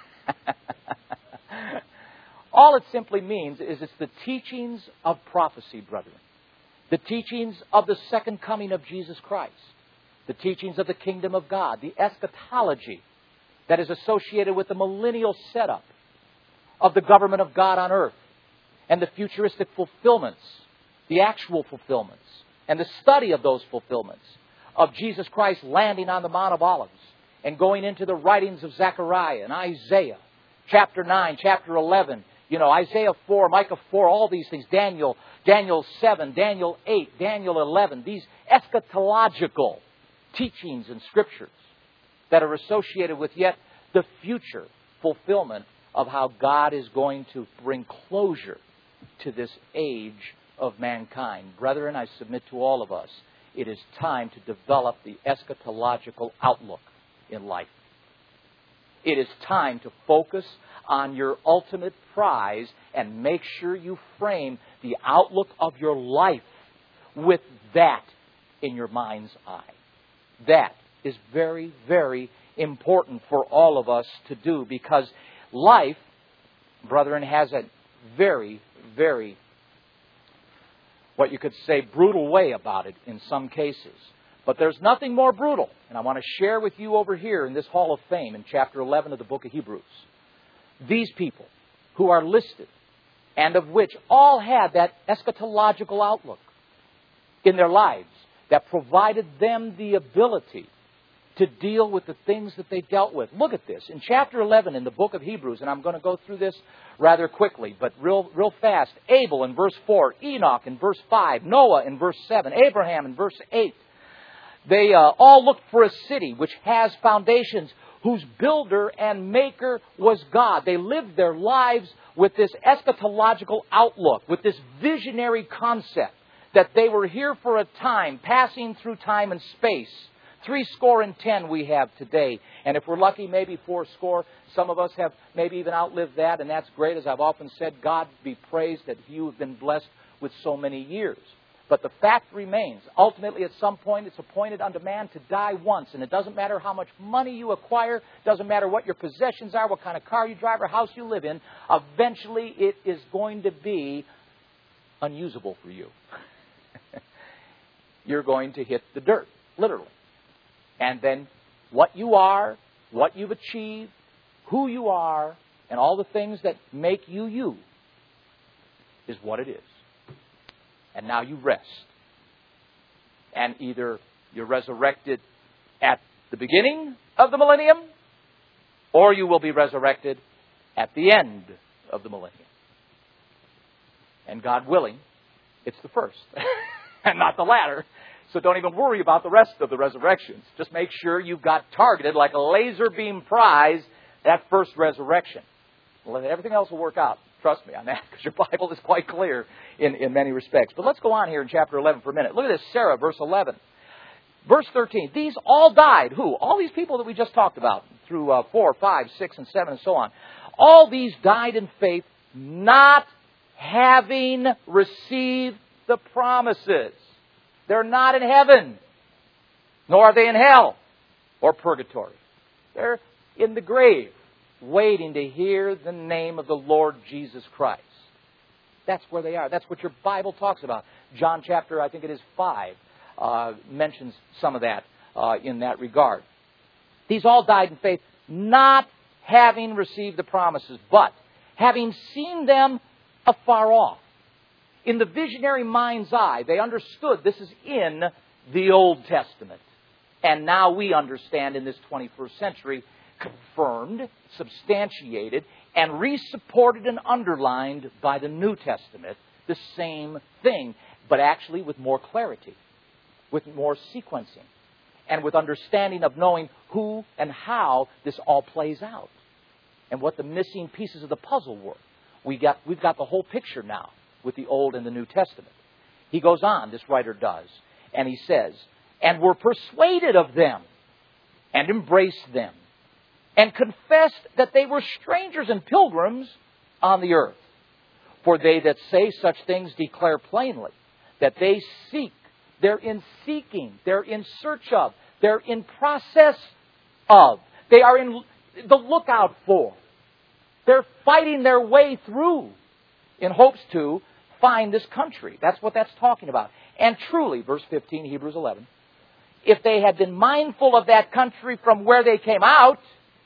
All it simply means is it's the teachings of prophecy, brethren. The teachings of the second coming of Jesus Christ. The teachings of the kingdom of God. The eschatology that is associated with the millennial setup of the government of God on earth. And the futuristic fulfillments. The actual fulfillments. And the study of those fulfillments. Of Jesus Christ landing on the Mount of Olives. And going into the writings of Zechariah and Isaiah. Chapter nine, chapter eleven. You know, Isaiah four, Micah four, all these things. Daniel, Daniel seven, Daniel eight, Daniel eleven. These eschatological teachings and scriptures that are associated with yet the future fulfillment of how God is going to bring closure to this age of mankind. Brethren, I submit to all of us, it is time to develop the eschatological outlook in life. It is time to focus on your ultimate prize and make sure you frame the outlook of your life with that in your mind's eye. That is very, very important for all of us to do because life, brethren, has a very, very, what you could say, brutal way about it in some cases. But there's nothing more brutal. And I want to share with you over here in this Hall of Fame in chapter eleven of the book of Hebrews. These people who are listed and of which all had that eschatological outlook in their lives that provided them the ability to deal with the things that they dealt with. Look at this. In chapter eleven in the book of Hebrews, and I'm going to go through this rather quickly, but real, real fast. Abel in verse four, Enoch in verse five, Noah in verse seven, Abraham in verse eight. They uh, all looked for a city which has foundations, whose builder and maker was God. They lived their lives with this eschatological outlook, with this visionary concept that they were here for a time, passing through time and space. Three score and ten we have today. And if we're lucky, maybe four score. Some of us have maybe even outlived that, and that's great. As I've often said, God be praised that you have been blessed with so many years. But the fact remains, ultimately at some point it's appointed unto man to die once. And it doesn't matter how much money you acquire, doesn't matter what your possessions are, what kind of car you drive or house you live in, eventually it is going to be unusable for you. You're going to hit the dirt, literally. And then what you are, what you've achieved, who you are, and all the things that make you you is what it is. And now you rest. And either you're resurrected at the beginning of the millennium, or you will be resurrected at the end of the millennium. And God willing, it's the first, and not the latter. So don't even worry about the rest of the resurrections. Just make sure you've got targeted like a laser beam prize that first resurrection. Well, everything else will work out. Trust me on that, because your Bible is quite clear in, in many respects. But let's go on here in chapter eleven for a minute. Look at this, Sarah, verse eleven. Verse thirteen, these all died. Who? All these people that we just talked about through uh, four, five, six, and seven, and so on. All these died in faith, not having received the promises. They're not in heaven, nor are they in hell or purgatory. They're in the grave, waiting to hear the name of the Lord Jesus Christ. That's where they are. That's what your Bible talks about. John chapter, I think it is five, uh, mentions some of that uh, in that regard. These all died in faith, not having received the promises, but having seen them afar off. In the visionary mind's eye, they understood this is in the Old Testament. And now we understand in this twenty-first century, confirmed, substantiated, and re-supported and underlined by the New Testament, the same thing, but actually with more clarity, with more sequencing, and with understanding of knowing who and how this all plays out, and what the missing pieces of the puzzle were. We got, we've got the whole picture now with the Old and the New Testament. He goes on, this writer does, and he says, and were persuaded of them, and embraced them, and confessed that they were strangers and pilgrims on the earth. For they that say such things declare plainly that they seek, they're in seeking, they're in search of, they're in process of, they are in the lookout for. They're fighting their way through in hopes to find this country. That's what that's talking about. And truly, verse fifteen, Hebrews eleven, if they had been mindful of that country from where they came out,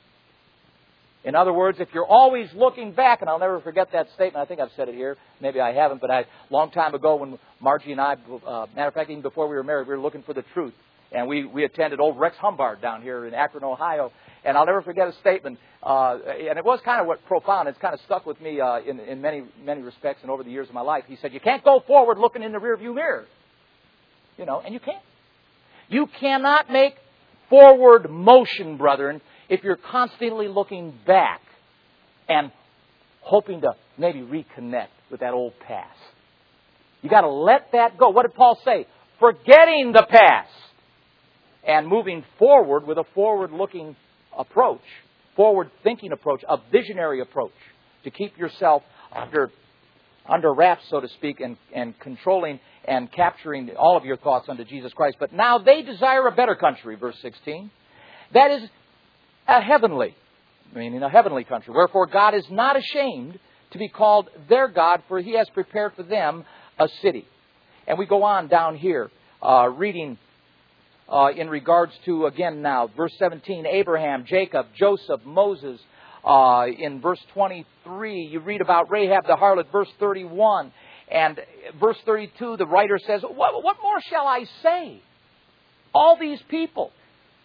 in other words, if you're always looking back, and I'll never forget that statement, I think I've said it here, maybe I haven't, but a long time ago when Margie and I, uh, matter of fact, even before we were married, we were looking for the truth. And we, we attended old Rex Humbard down here in Akron, Ohio. And I'll never forget a statement. Uh, and it was kind of what profound. It's kind of stuck with me uh, in, in many, many respects and over the years of my life. He said, you can't go forward looking in the rearview mirror. You know, and you can't. You cannot make forward motion, brethren, if you're constantly looking back and hoping to maybe reconnect with that old past. You got to let that go. What did Paul say? Forgetting the past and moving forward with a forward-looking approach, forward-thinking approach, a visionary approach to keep yourself under under wraps, so to speak, and, and controlling and capturing all of your thoughts unto Jesus Christ. But now they desire a better country, verse sixteen. That is a heavenly, meaning a heavenly country. Wherefore God is not ashamed to be called their God, for He has prepared for them a city. And we go on down here, uh, reading uh, in regards to, again now, verse seventeen, Abraham, Jacob, Joseph, Moses. Uh, in verse twenty-three, you read about Rahab the harlot, verse thirty-one. And verse thirty-two, the writer says, what, what more shall I say? All these people,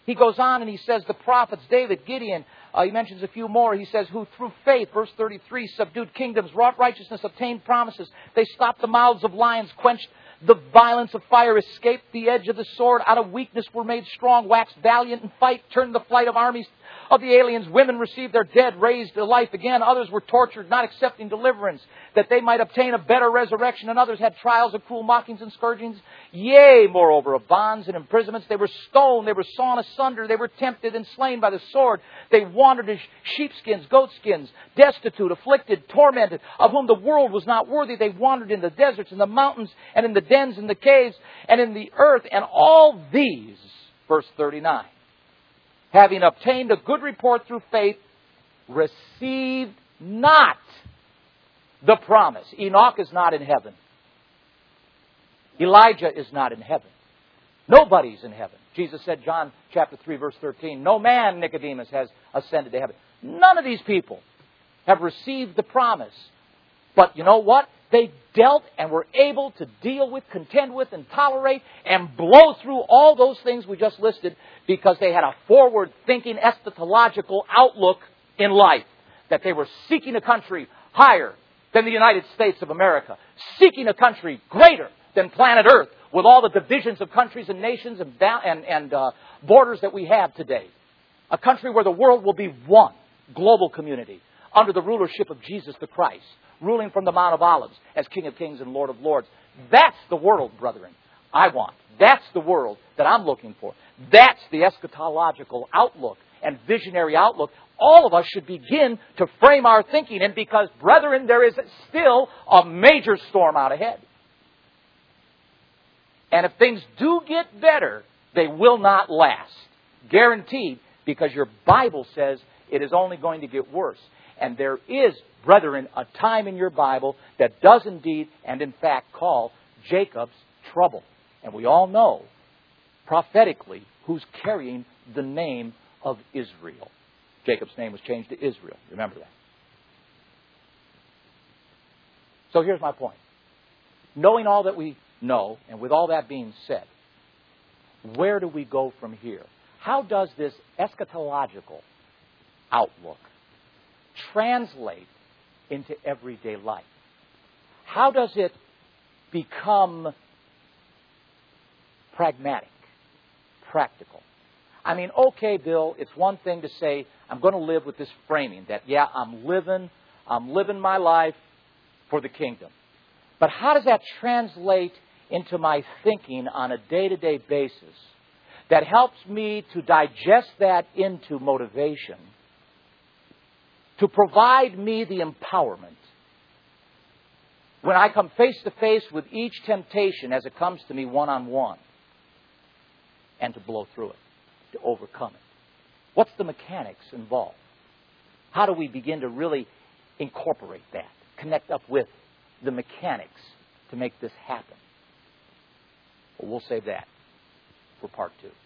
He goes on and he says the prophets, David, Gideon, uh, he mentions a few more. He says, who through faith, verse thirty-three, subdued kingdoms, wrought righteousness, obtained promises. They stopped the mouths of lions, quenched the violence of fire, escaped the edge of the sword. Out of weakness were made strong, waxed valiant in fight, turned the flight of armies of the aliens. Women received their dead, raised to life again. Others were tortured, not accepting deliverance, that they might obtain a better resurrection. And others had trials of cruel mockings and scourgings. Yea, moreover, of bonds and imprisonments. They were stoned, they were sawn asunder, they were tempted and slain by the sword. They wandered as sheepskins, goatskins, destitute, afflicted, tormented, of whom the world was not worthy. They wandered in the deserts, in the mountains, and in the dens, in the caves, and in the earth. And all these, verse thirty-nine, having obtained a good report through faith, received not the promise. Enoch is not in heaven. Elijah is not in heaven. Nobody's in heaven. Jesus said, John chapter three, verse thirteen, no man, Nicodemus, has ascended to heaven. None of these people have received the promise. But you know what? They dealt and were able to deal with, contend with, and tolerate and blow through all those things we just listed because they had a forward-thinking eschatological outlook in life. That they were seeking a country higher than the United States of America. Seeking a country greater than planet Earth with all the divisions of countries and nations and, and, and uh, borders that we have today. A country where the world will be one global community under the rulership of Jesus the Christ, ruling from the Mount of Olives as King of Kings and Lord of Lords. That's the world, brethren, I want. That's the world that I'm looking for. That's the eschatological outlook and visionary outlook. All of us should begin to frame our thinking in because, brethren, there is still a major storm out ahead. And if things do get better, they will not last. Guaranteed, because your Bible says it is only going to get worse. And there is, brethren, a time in your Bible that does indeed and in fact call Jacob's trouble. And we all know, prophetically, who's carrying the name of Israel. Jacob's name was changed to Israel. Remember that. So here's my point. Knowing all that we know, and with all that being said, where do we go from here? How does this eschatological outlook translate into everyday life? How does it become pragmatic, practical? I mean, okay, Bill, it's one thing to say, I'm going to live with this framing that, yeah, I'm living, I'm living my life for the kingdom. But how does that translate into my thinking on a day-to-day basis that helps me to digest that into motivation, to provide me the empowerment when I come face to face with each temptation as it comes to me one-on-one, and to blow through it, to overcome it? What's the mechanics involved? How do we begin to really incorporate that, connect up with the mechanics to make this happen? Well, we'll save that for part two.